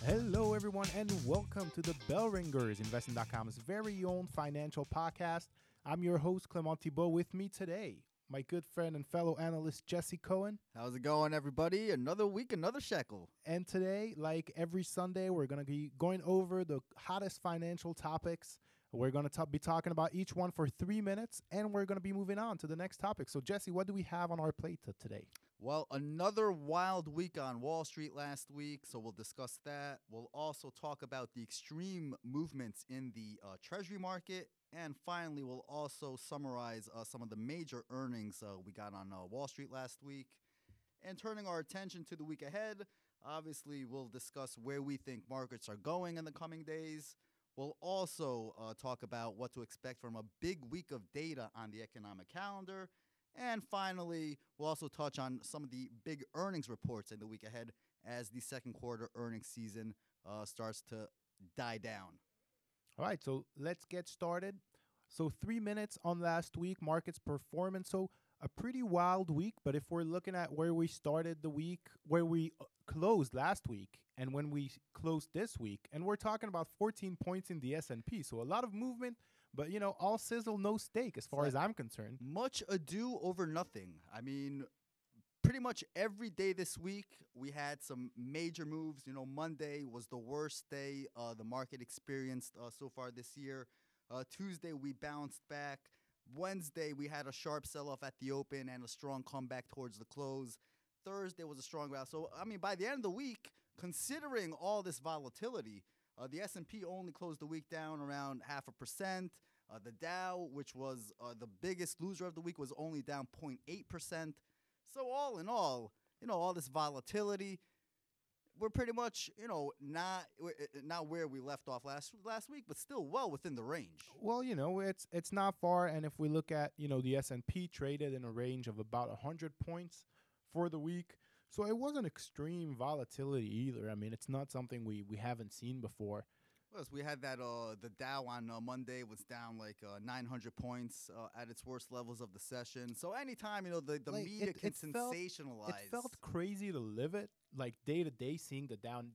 Hello, everyone, and welcome to the Bell Ringers, Investing.com's very own financial podcast. I'm your host, Clement Thibault. With me today, my good friend and fellow analyst, Jesse Cohen. How's it going, everybody? Another week, another shekel. And today, like every Sunday, we're going to be going over the hottest financial topics. We're going to be talking about each one for 3 minutes, and we're going to be moving on to the next topic. So, Jesse, what do we have on our plate today? Well, another wild week on Wall Street last week, so we'll discuss that. We'll also talk about the extreme movements in the Treasury market. And finally, we'll also summarize some of the major earnings we got on Wall Street last week. And turning our attention to the week ahead, obviously, we'll discuss where we think markets are going in the coming days. We'll also talk about what to expect from a big week of data on the economic calendar. And finally, we'll also touch on some of the big earnings reports in the week ahead as the second quarter earnings season starts to die down. All right, so let's get started. So 3 minutes on last week, markets performance. So a pretty wild week, but if we're looking at where we started the week, where we closed last week, and when we closed this week, and we're talking about 14 points in the S&P. So a lot of movement, but, you know, all sizzle, no steak as far as I'm concerned. Much ado over nothing. I mean, pretty much every day this week, we had some major moves. You know, Monday was the worst day the market experienced so far this year. Tuesday, we bounced back. Wednesday, we had a sharp sell-off at the open and a strong comeback towards the close. Thursday was a strong round. So, I mean, by the end of the week, considering all this volatility, the S&P only closed the week down around 0.5%. The Dow, which was the biggest loser of the week, was only down 0.8%. So all in all, you know, all this volatility, we're pretty much, you know, not where we left off last week, but still well within the range. Well, you know, it's not far, and if we look at, you know, the S&P traded in a range of about 100 points for the week. So it wasn't extreme volatility either. I mean, it's not something we haven't seen before. Plus, we had that the Dow on Monday was down like 900 points at its worst levels of the session. So anytime, you know, the Like, media can felt- sensationalize. It felt crazy to live it, like day to day, seeing the down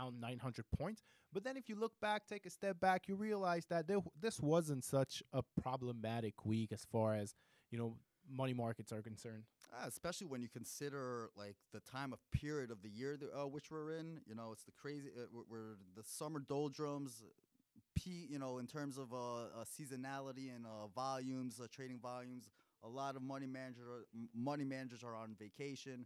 900 points. But then if you look back, take a step back, you realize that this wasn't such a problematic week as far as, you know, money markets are concerned. Especially when you consider like the time of period of the year which we're in. You know, it's the crazy. We're the summer doldrums. You know, in terms of seasonality and volumes, trading volumes. A lot of money managers are on vacation.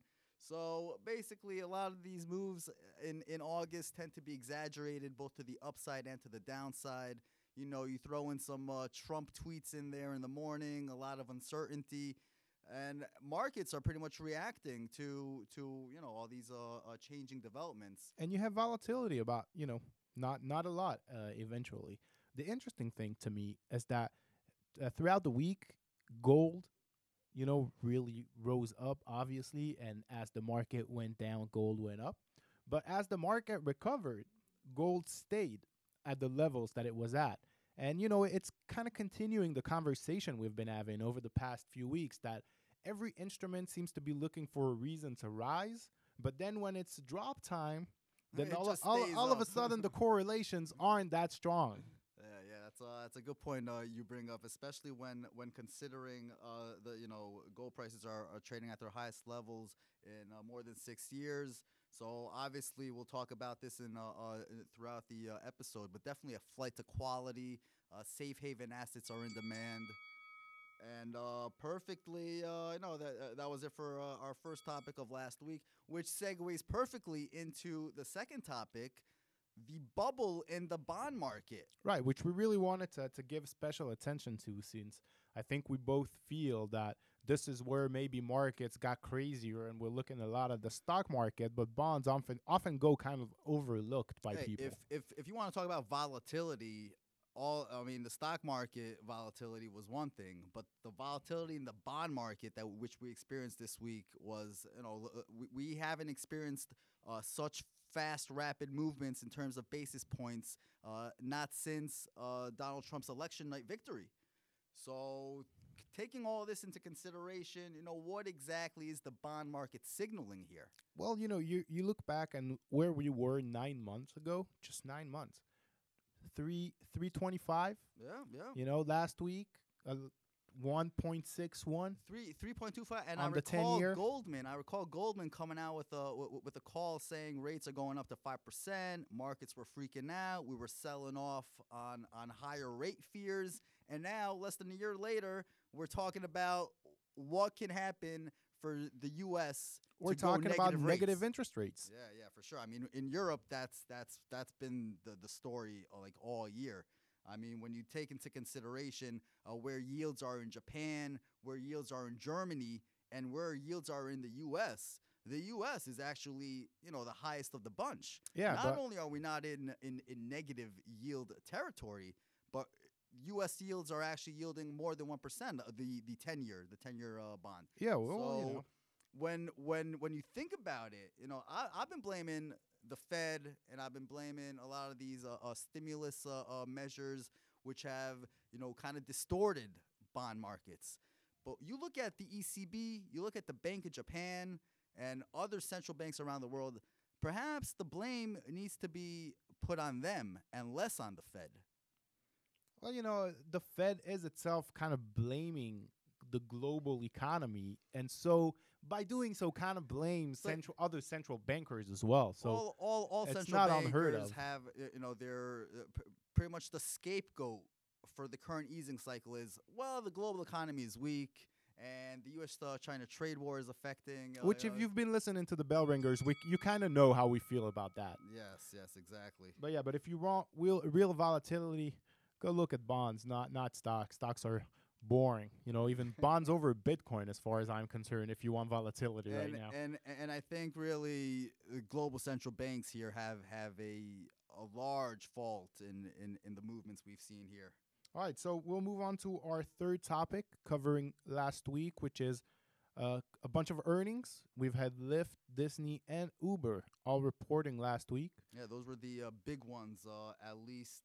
So basically, a lot of these moves in August tend to be exaggerated, both to the upside and to the downside. You know, you throw in some Trump tweets in there in the morning, a lot of uncertainty. And markets are pretty much reacting to you know, all these changing developments. And you have volatility about, you know, not a lot eventually. The interesting thing to me is that throughout the week, gold, you know, really rose up, obviously. And as the market went down, gold went up. But as the market recovered, gold stayed at the levels that it was at. And, you know, it's kind of continuing the conversation we've been having over the past few weeks that every instrument seems to be looking for a reason to rise. But then when it's drop time, then all of a sudden the correlations aren't that strong. Yeah, that's a good point you bring up, especially when considering the, you know, gold prices are trading at their highest levels in more than 6 years. So obviously we'll talk about this in throughout the episode, but definitely a flight to quality. Safe haven assets are in demand. And perfectly, you know, that was it for our first topic of last week, which segues perfectly into the second topic, the bubble in the bond market. Right, which we really wanted to give special attention to, since I think we both feel that this is where maybe markets got crazier and we're looking a lot at the stock market, but bonds often go kind of overlooked by people. If you want to talk about volatility, the stock market volatility was one thing, but the volatility in the bond market which we experienced this week was, you know, we haven't experienced such fast, rapid movements in terms of basis points, not since Donald Trump's election night victory. So taking all this into consideration, what exactly is the bond market signaling here? Well, you look back and where we were 9 months ago, just 9 months, 325. Yeah, yeah. Last week, 1.61. 3.25, and On I the 10 recall year? Goldman. I recall Goldman coming out with a call saying rates are going up to 5%. Markets were freaking out. We were selling off on higher rate fears, and now less than a year later, we're talking about what can happen for the U.S. We're to go talking about negative rates. interest rates. Yeah, for sure. I mean, in Europe, that's been the story like all year. I mean, when you take into consideration where yields are in Japan, where yields are in Germany, and where yields are in the U.S. is actually, the highest of the bunch. Yeah, Not but only are we not in negative yield territory, but U.S. yields are actually yielding more than 1%, the 10-year bond. yeah, well, So when you think about it, I've been blaming the Fed, and I've been blaming a lot of these stimulus measures, which have kind of distorted bond markets. But you look at the ECB, you look at the Bank of Japan, and other central banks around the world. Perhaps the blame needs to be put on them and less on the Fed. well, the Fed is itself kind of blaming the global economy, and so by doing so, kind of blames But- other central bankers as well. So all it's central not bankers unheard of. have they're pretty much the scapegoat for the current easing cycle is, well, the global economy is weak and the U.S.-China trade war is affecting. which, if you've been listening to the bell ringers, you kind of know how we feel about that. Yes, exactly. But if you want real volatility, go look at bonds, not stocks. Stocks are boring. Even bonds over Bitcoin, as far as I'm concerned, if you want volatility right now. And I think really the global central banks here have a large fault in the movements we've seen here. All right, so we'll move on to our third topic covering last week, which is a bunch of earnings. We've had Lyft, Disney, and Uber all reporting last week. Yeah, those were the big ones, at least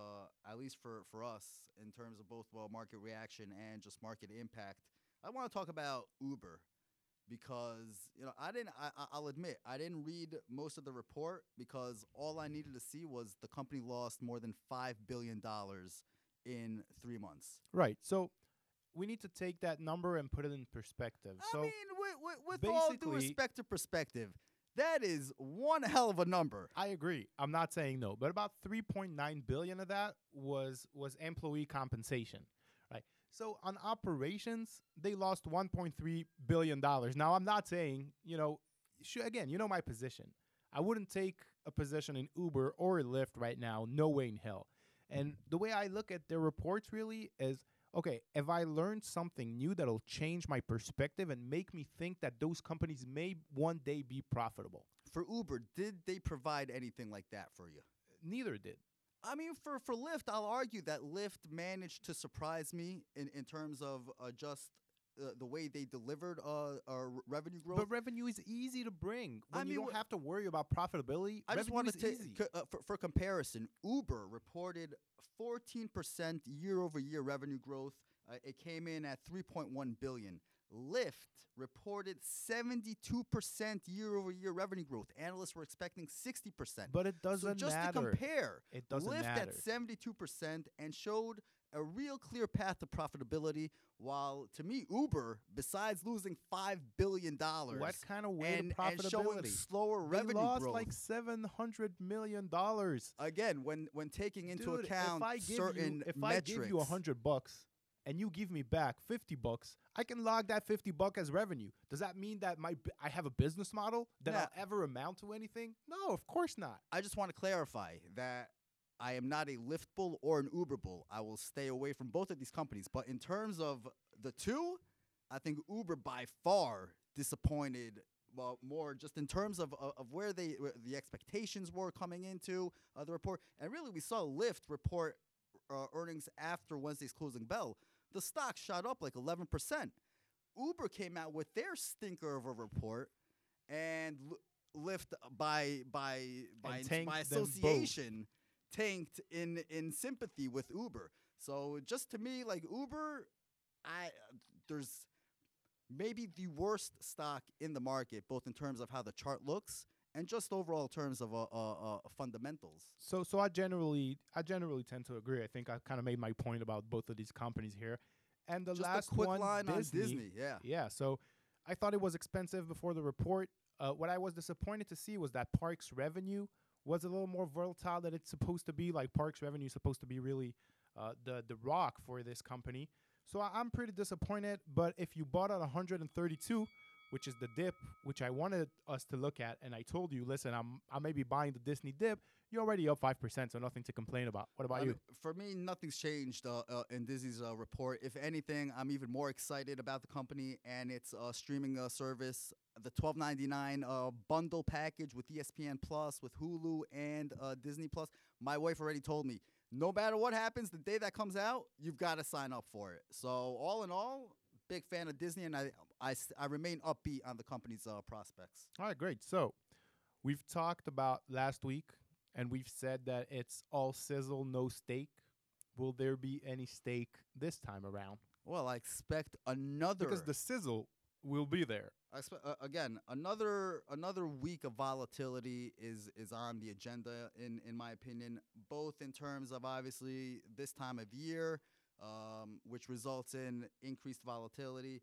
for us in terms of both market reaction and just market impact. I want to talk about Uber because I'll admit I didn't read most of the report because all I needed to see was the company lost more than $5 billion in 3 months. Right, so we need to take that number and put it in perspective. I mean, with all due basically- respect to perspective, that is one hell of a number. I agree. I'm not saying no, but about 3.9 billion of that was employee compensation, right? So on operations, they lost 1.3 billion dollars. Now I'm not saying, again, my position. I wouldn't take a position in Uber or Lyft right now, no way in hell. And the way I look at their reports really is, okay, if I learned something new that'll change my perspective and make me think that those companies may one day be profitable. For Uber, did they provide anything like that for you? Neither did. I mean, for Lyft, I'll argue that Lyft managed to surprise me in terms of just the way they delivered revenue growth. But revenue is easy to bring. When you don't wh- have to worry about profitability, I just revenue want is to easy. take for comparison. Uber reported 14% year-over-year revenue growth. It came in at 3.1 billion. Lyft reported 72% year-over-year revenue growth. Analysts were expecting 60%. But it So doesn't just matter. to compare, It doesn't Lyft matter. at 72% and showed a real clear path to profitability, while to me Uber, besides losing $5 billion What kind of way and to showing profitability? slower They revenue lost growth. like $700 million. Again, when taking into Dude, account certain if metrics. I give you $100 and you give me back $50, I can log that $50 as revenue. Does that mean that I have a business model that Nah. I'll ever amount to anything? No, of course not. I just want to clarify that I am not a Lyft bull or an Uber bull. I will stay away from both of these companies. But in terms of the two, I think Uber by far disappointed. Well, more just in terms of where the expectations were coming into the report. And really, we saw Lyft report earnings after Wednesday's closing bell. The stock shot up like 11%. Uber came out with their stinker of a report, and Lyft by tanked them both. association tanked in sympathy with Uber. So just to me, like Uber, there's maybe the worst stock in the market, both in terms of how the chart looks and just overall terms of fundamentals. So I generally tend to agree. I think I kind of made my point about both of these companies here. And the Just a last quick one, line on Disney. Disney, yeah. Yeah, so I thought it was expensive before the report. What I was disappointed to see was that Parks revenue was a little more volatile than it's supposed to be. Like Parks revenue is supposed to be really the rock for this company. So I'm pretty disappointed. But if you bought at 132, which is the dip, which I wanted us to look at, and I told you, listen, I may be buying the Disney dip. You're already up 5%, so nothing to complain about. What about I you? mean, for me, nothing's changed in Disney's report. If anything, I'm even more excited about the company and its streaming service. The $12.99 bundle package with ESPN Plus, with Hulu and Disney Plus. My wife already told me, no matter what happens, the day that comes out, you've got to sign up for it. So all in all, big fan of Disney, and I remain upbeat on the company's prospects. All right, great. So we've talked about last week, and we've said that it's all sizzle, no steak. Will there be any steak this time around? Well, I expect another. Because the sizzle will be there. Again, another week of volatility is on the agenda in my opinion, both in terms of obviously this time of year, which results in increased volatility.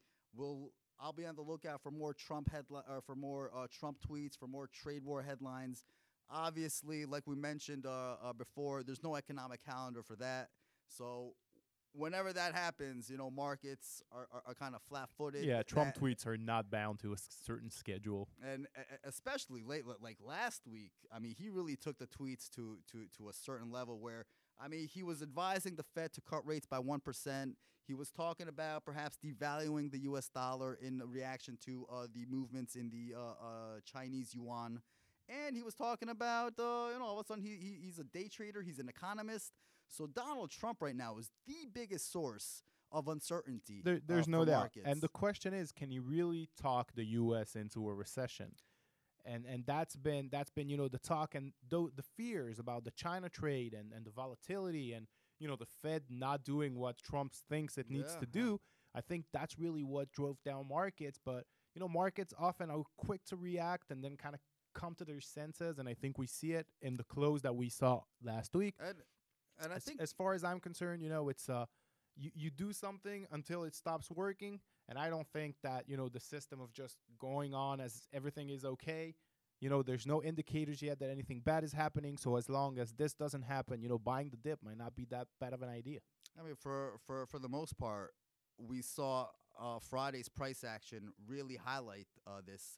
I'll be on the lookout for more Trump for more Trump tweets, for more trade war headlines. Obviously, like we mentioned before, there's no economic calendar for that. So whenever that happens, markets are kind of flat-footed. Yeah, Trump tweets are not bound to a certain schedule. And especially late, like last week, I mean, he really took the tweets to a certain level where, I mean, he was advising the Fed to cut rates by 1%. He was talking about perhaps devaluing the U.S. dollar in reaction to the movements in the Chinese yuan. And he was talking about, all of a sudden he's a day trader. He's an economist. So Donald Trump right now is the biggest source of uncertainty. There's no for doubt. markets. And the question is, can he really talk the U.S. into a recession? And that's been the talk and the fears about the China trade and the volatility and the Fed not doing what Trump thinks it needs to do. I think that's really what drove down markets. But markets often are quick to react and then kind of come to their senses, and I think we see it in the close that we saw last week. And I think, as far as I'm concerned, it's you do something until it stops working, and I don't think that the system of just going on as everything is okay. There's no indicators yet that anything bad is happening. So as long as this doesn't happen, buying the dip might not be that bad of an idea. I mean, for the most part, we saw Friday's price action really highlight this.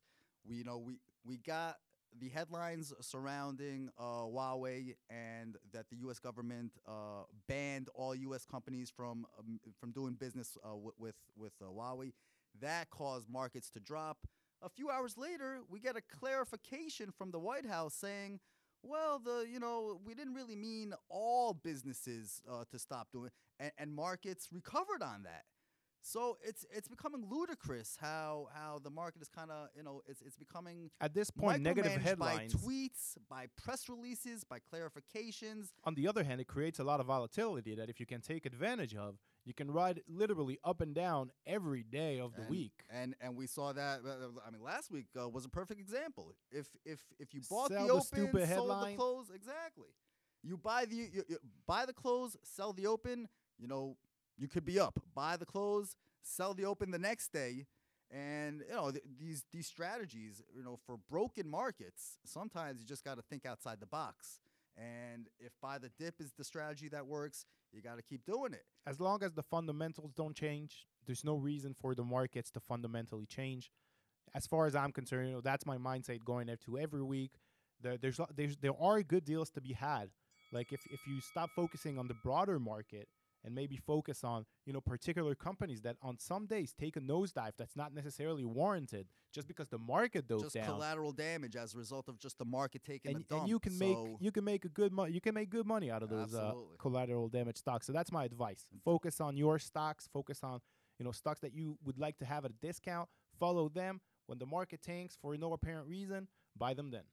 We got the headlines surrounding Huawei and that the U.S. government banned all U.S. companies from doing business with Huawei. That caused markets to drop. A few hours later, we get a clarification from the White House saying, well, we didn't really mean all businesses to stop doing it, and markets recovered on that. So it's becoming ludicrous how the market is kind of it's becoming at this point negative headlines by tweets, by press releases, by clarifications. On the other hand, it creates a lot of volatility that if you can take advantage of, you can ride literally up and down every day of the week. And we saw that. I mean, last week was a perfect example. If you bought Sell the the open, stupid sold headline. the close, exactly. You buy you buy the close, sell the open. You could be up, buy the close, sell the open the next day, and these strategies, for broken markets, sometimes you just got to think outside the box. And if buy the dip is the strategy that works, you got to keep doing it. As long as the fundamentals don't change, there's no reason for the markets to fundamentally change. As far as I'm concerned, that's my mindset going into every week. There are good deals to be had. Like if you stop focusing on the broader market and maybe focus on, particular companies that on some days take a nosedive that's not necessarily warranted just because the market dove just down. Collateral damage as a result of just the market taking a dump. And you can make good money out of those collateral damage stocks. So that's my advice. Focus on your stocks. Focus on stocks that you would like to have at a discount. Follow them. When the market tanks for no apparent reason, buy them then.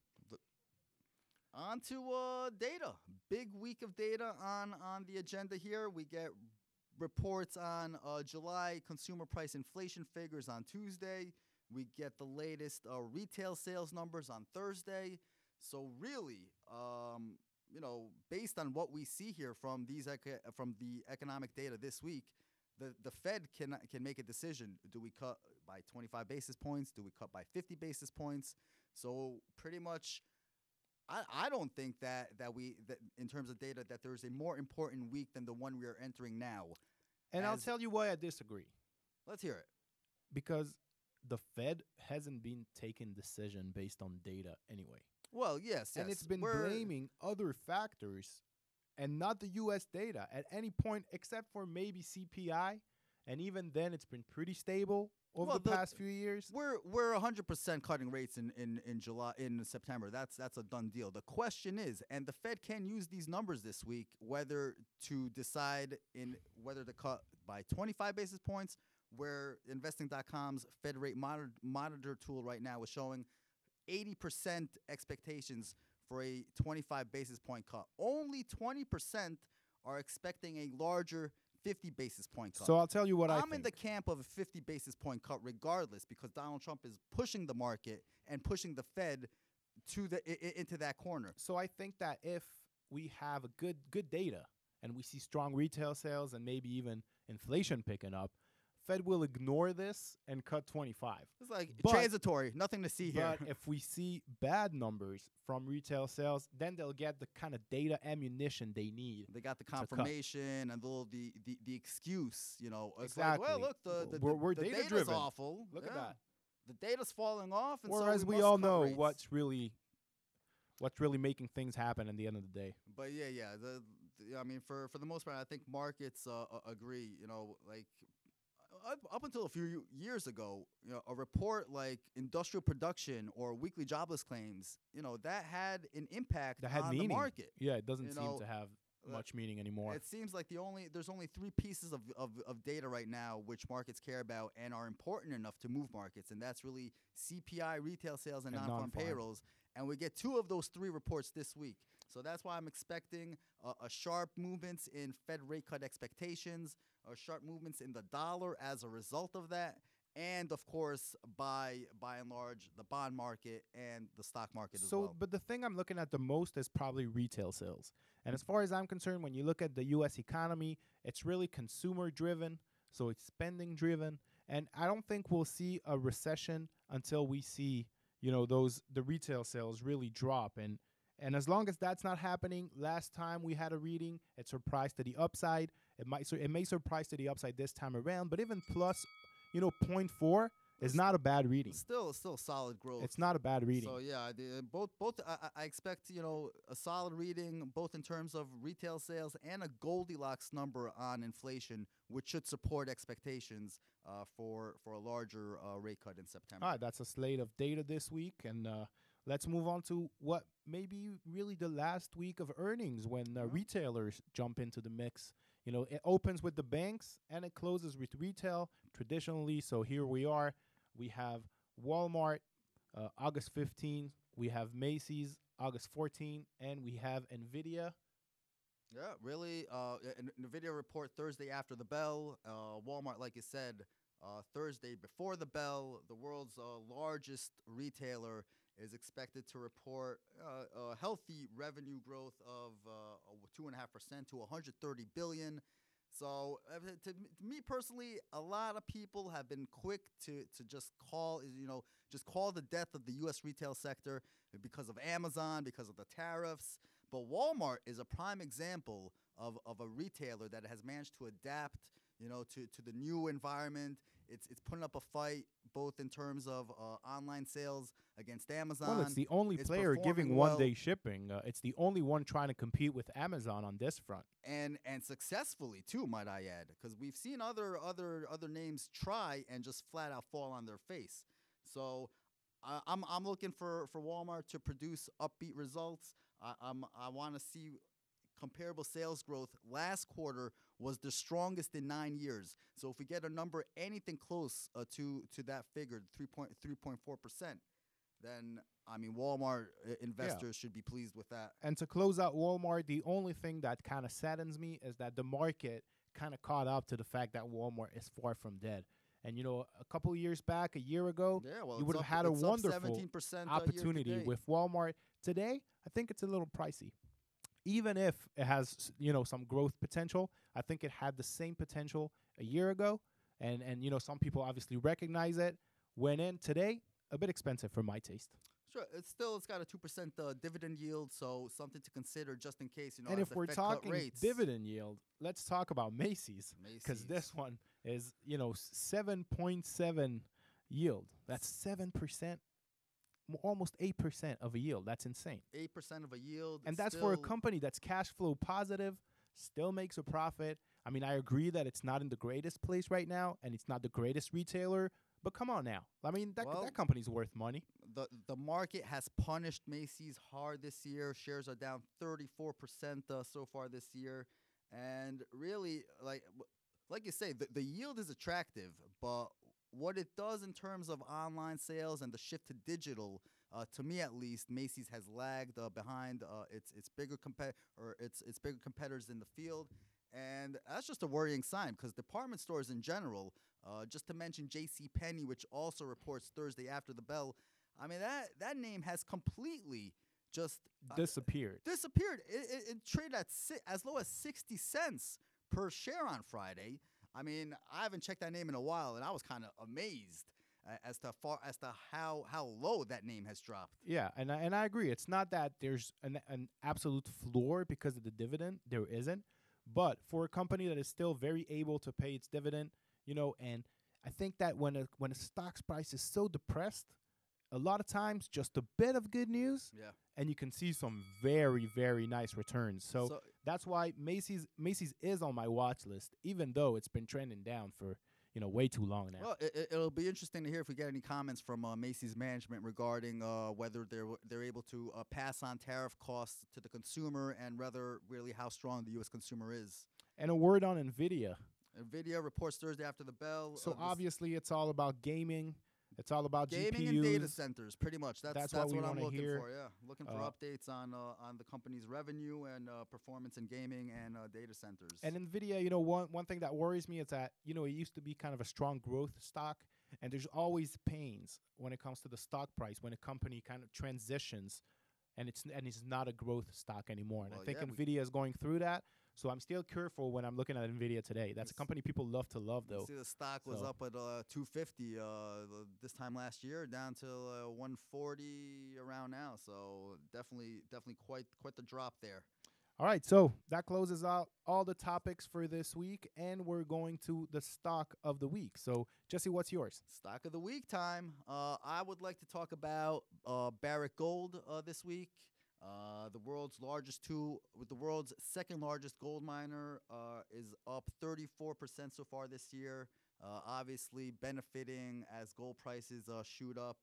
On to data. Big week of data on the agenda here. We get reports on July consumer price inflation figures on Tuesday. We get the latest retail sales numbers on Thursday. So really, based on what we see here from from the economic data this week, the Fed can make a decision. Do we cut by 25 basis points? Do we cut by 50 basis points? So pretty much, I don't think that in terms of data that there's a more important week than the one we are entering now. And I'll tell you why I disagree. Let's hear it. Because the Fed hasn't been taking decision based on data anyway. Well, yes. And it's been blaming other factors and not the U.S. data at any point except for maybe CPI. And even then, it's been pretty stable over the past few years. We're 100% cutting rates in September. That's a done deal. The question is, and the Fed can use these numbers this week, whether to decide whether to cut by 25 basis points, where investing.com's Fed rate monitor tool right now is showing 80% expectations for a 25 basis point cut. Only 20% are expecting a larger 50 basis point cut. So I'll tell you what I think. I'm in the camp of a 50 basis point cut regardless, because Donald Trump is pushing the market and pushing the Fed into that corner. So I think that if we have a good data and we see strong retail sales and maybe even inflation picking up, Fed will ignore this and cut 25. It's like transitory, nothing to see here. But if we see bad numbers from retail sales, then they'll get the kind of data ammunition they need. They got the confirmation and the excuse, It's exactly. Like, well, look, we're the data data's driven. awful. Look at that. The data's falling off. And whereas so we must all cut know rates. what's really making things happen at the end of the day. But yeah. For the most part, I think markets agree. Like up until a few years ago, a report like industrial production or weekly jobless claims, that had an impact on meaning. The market. Yeah, it doesn't seem to have much meaning anymore. It seems like there's only three pieces of data right now which markets care about and are important enough to move markets, and that's really CPI, retail sales, and non-farm payrolls. And we get two of those three reports this week. So that's why I'm expecting a sharp movements in Fed rate cut expectations, sharp movements in the dollar as a result of that, and of course, by and large, the bond market and the stock market as well. But the thing I'm looking at the most is probably retail sales. And as far as I'm concerned, when you look at the U.S. economy, it's really consumer-driven, so it's spending-driven. And I don't think we'll see a recession until we see, the retail sales really drop. And as long as that's not happening, last time we had a reading, it surprised to the upside. It may surprise to the upside this time around, but even plus, 0.4 is not a bad reading. Still solid growth. It's not a bad reading. So yeah, both I expect a solid reading both in terms of retail sales and a Goldilocks number on inflation, which should support expectations for a larger rate cut in September. All right, that's a slate of data this week, and let's move on to what may be really the last week of earnings when retailers jump into the mix. It opens with the banks and it closes with retail traditionally. So here we are. We have Walmart August 15th. We have Macy's August 14th. And we have NVIDIA. Yeah, really. NVIDIA report Thursday after the bell. Walmart, like you said, Thursday before the bell. The world's largest retailer is expected to report a healthy revenue growth of 2.5% to $130 billion. So to me personally, a lot of people have been quick to just call the death of the U.S. retail sector because of Amazon, because of the tariffs. But Walmart is a prime example of a retailer that has managed to adapt, to the new environment. It's putting up a fight both in terms of online sales against Amazon. Well, it's the only player giving one-day shipping. It's the only one trying to compete with Amazon on this front, and successfully too, might I add, because we've seen other names try and just flat out fall on their face. So I'm looking for Walmart to produce upbeat results. I want to see comparable sales growth. Last quarter was the strongest in 9 years. So if we get a number anything close to that figure, 3.4%, then Walmart investors should be pleased with that. And to close out Walmart, the only thing that kind of saddens me is that the market kind of caught up to the fact that Walmart is far from dead. And a couple of years back, a year ago, Yeah, well, you it's would have up, had a it's up wonderful 17% opportunity year to date. with Walmart. Today, I think it's a little pricey. Even if it has, some growth potential, I think it had the same potential a year ago. And some people obviously recognize it. Went in today, a bit expensive for my taste. Sure, it's got a 2% dividend yield, so something to consider just in case, And as if the we're Fed cut talking rates. dividend yield, let's talk about Macy's, because Macy's. this one is 7.7 yield. That's 7%, almost 8% of a yield. That's insane. 8% of a yield. And that's for a company that's cash flow positive, still makes a profit. I mean, I agree that it's not in the greatest place right now, and it's not the greatest retailer. But come on now. I mean, that company's worth money. The market has punished Macy's hard this year. Shares are down 34% so far this year. And really, like you say, the yield is attractive, but what it does in terms of online sales and the shift to digital, to me at least, Macy's has lagged behind its bigger competitors in the field. And that's just a worrying sign because department stores in general, just to mention J.C. Penney, which also reports Thursday after the bell, I mean, that name has completely just disappeared. It traded at as low as 60 cents per share on Friday. I mean, I haven't checked that name in a while, and I was kind of amazed as to how low that name has dropped. Yeah, and I agree. It's not that there's an absolute floor because of the dividend. There isn't. But for a company that is still very able to pay its dividend, and I think that when a stock's price is so depressed, a lot of times just a bit of good news, and you can see some very, very nice returns. So that's why Macy's is on my watch list, even though it's been trending down for way too long now. Well, it'll be interesting to hear if we get any comments from Macy's management regarding whether they're able to pass on tariff costs to the consumer and rather really how strong the U.S. consumer is. And a word on NVIDIA. NVIDIA reports Thursday after the bell. So obviously it's all about gaming. It's all about gaming GPUs. and data centers, pretty much. That's what I'm looking hear. for. Yeah, looking for updates on the company's revenue and performance in gaming and data centers. And NVIDIA, one thing that worries me is that it used to be kind of a strong growth stock, and there's always pains when it comes to the stock price when a company kind of transitions, and it's not a growth stock anymore. And I think NVIDIA is going through that. So I'm still careful when I'm looking at NVIDIA today. That's a company people love to love, though. See, the stock was up at 250 this time last year, down to 140 around now. So definitely quite the drop there. All right, so that closes out all the topics for this week, and we're going to the stock of the week. So, Jesse, what's yours? Stock of the week time. I would like to talk about Barrick Gold this week. The world's second largest gold miner is up 34% so far this year, obviously benefiting as gold prices shoot up.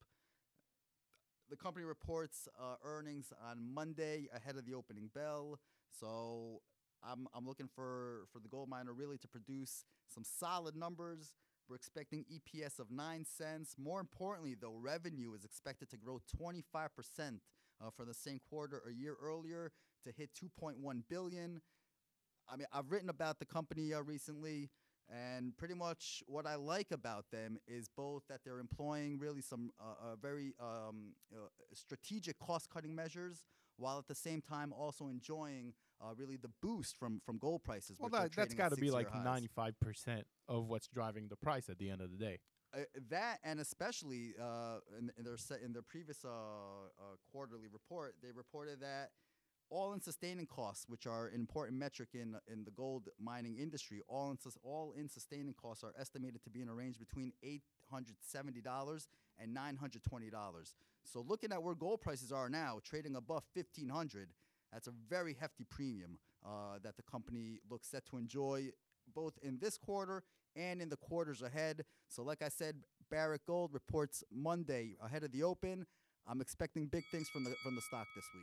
The company reports earnings on Monday ahead of the opening bell, so I'm looking for the gold miner really to produce some solid numbers. We're expecting EPS of 9 cents. More importantly, though, revenue is expected to grow 25%. For the same quarter a year earlier to hit $2.1 billion. I mean, I've written about the company recently, and pretty much what I like about them is both that they're employing really some very strategic cost-cutting measures, while at the same time also enjoying really the boost from gold prices. Well, that's got to be like 95% of what's driving the price at the end of the day. That and especially in their previous quarterly report, they reported that all-in sustaining costs, which are an important metric in the gold mining industry, all-in sustaining costs are estimated to be in a range between $870 and $920. So looking at where gold prices are now, trading above $1,500, that's a very hefty premium that the company looks set to enjoy both in this quarter and in the quarters ahead. So like I said, Barrick Gold reports Monday ahead of the open. I'm expecting big things from the stock this week.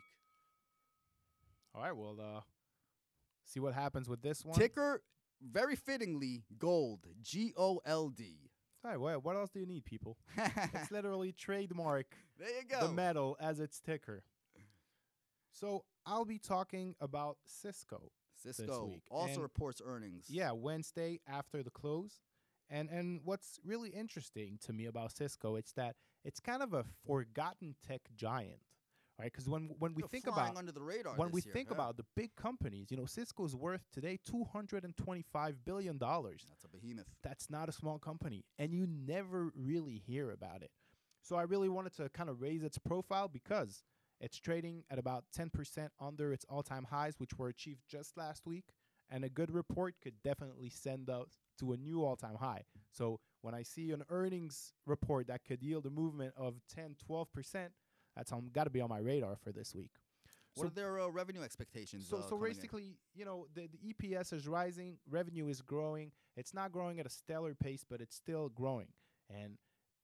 All right, well, see what happens with this one. Ticker, very fittingly, GOLD, GOLD. All right, well, what else do you need, people? It's literally trademark there you go. The metal as its ticker. So I'll be talking about Cisco. this Cisco week. also And reports earnings. yeah, Wednesday after the close. And what's really interesting to me about Cisco, it's that it's kind of a forgotten tech giant, right? Because when we They're think flying about under the radar when we this year, think yeah. about the big companies, Cisco's worth today $225 billion. That's a behemoth. That's not a small company, and you never really hear about it. So I really wanted to kind of raise its profile because it's trading at about 10% under its all-time highs, which were achieved just last week. And a good report could definitely send us to a new all-time high. So when I see an earnings report that could yield a movement of 10, 12%, that's got to be on my radar for this week. What are their revenue expectations? So coming in? basically, the EPS is rising, revenue is growing. It's not growing at a stellar pace, but it's still growing. And,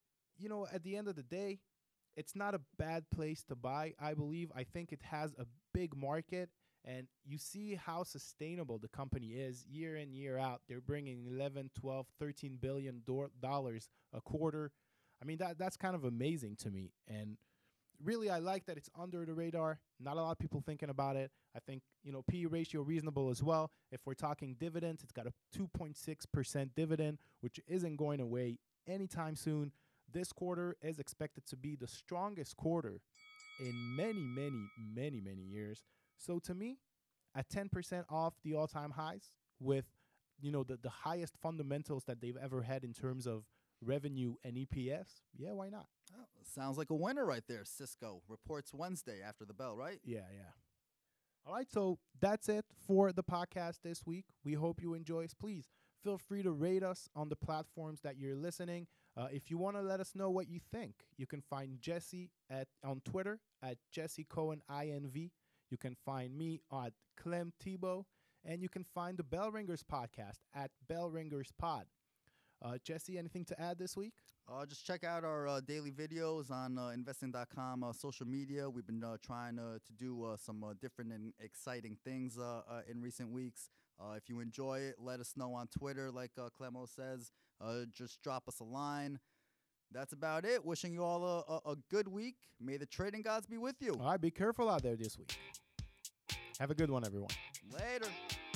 at the end of the day, it's not a bad place to buy, I believe. I think it has a big market, and you see how sustainable the company is year in, year out. They're bringing 11, 12, 13 billion dollars a quarter. I mean, that's kind of amazing to me. And really, I like that it's under the radar. Not a lot of people thinking about it. I think, PE ratio reasonable as well. If we're talking dividends, it's got a 2.6% dividend, which isn't going away anytime soon. This quarter is expected to be the strongest quarter in many, many, many, many years. So to me, at 10% off the all-time highs with, the highest fundamentals that they've ever had in terms of revenue and EPS, yeah, why not? Oh, sounds like a winner right there. Cisco reports Wednesday after the bell, right? Yeah. All right, so that's it for the podcast this week. We hope you enjoy. Please feel free to rate us on the platforms that you're listening. If you want to let us know what you think, you can find Jesse on Twitter at Jesse Cohen INV. You can find me at Clem Tebow, and you can find the Bell Ringers podcast at Bell Ringers Pod. Jesse, anything to add this week? Just check out our daily videos on investing.com social media. We've been trying to do some different and exciting things in recent weeks. If you enjoy it, let us know on Twitter, like Clemo says. Just drop us a line. That's about it. Wishing you all a good week. May the trading gods be with you. All right, be careful out there this week. Have a good one, everyone. Later.